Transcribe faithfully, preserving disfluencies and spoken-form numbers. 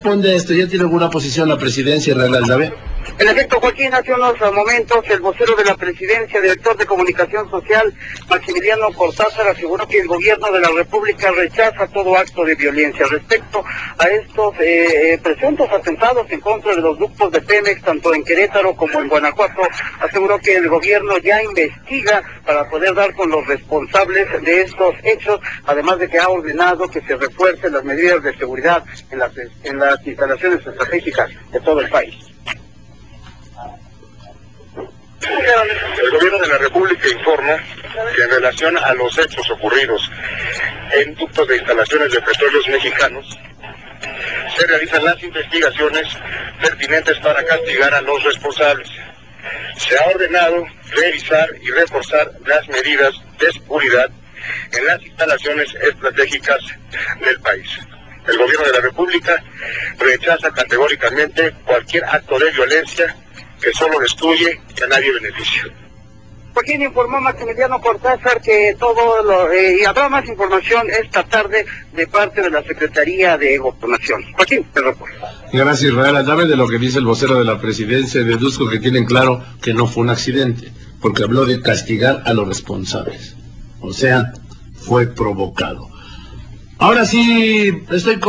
Responde esto, ¿ya tiene alguna posición la presidencia Israel Aldave? En efecto, Joaquín, hace unos momentos el vocero de la presidencia, director de comunicación social, Maximiliano Cortázar, aseguró que el gobierno de la República rechaza todo acto de violencia. Respecto a estos eh, presuntos atentados en contra de los ductos de Pemex, tanto en Querétaro como en Guanajuato, aseguró que el gobierno ya investiga para poder dar con los responsables de estos hechos, además de que ha ordenado que se refuercen las medidas de seguridad en las, en las instalaciones estratégicas de todo el país. El gobierno de la República informa que en relación a los hechos ocurridos en ductos de instalaciones de petróleos mexicanos, se realizan las investigaciones pertinentes para castigar a los responsables. Se ha ordenado revisar y reforzar las medidas de seguridad en las instalaciones estratégicas del país. El gobierno de la República rechaza categóricamente cualquier acto de violencia que solo destruye y a nadie beneficia. Joaquín, informó Maximiliano Cortázar que todo lo, eh, y habrá más información esta tarde de parte de la Secretaría de Gobernación. Joaquín, te reporto. Gracias, Israel Aldave. De lo que dice el vocero de la presidencia, deduzco que tienen claro que no fue un accidente, porque habló de castigar a los responsables. O sea, fue provocado. Ahora sí, estoy con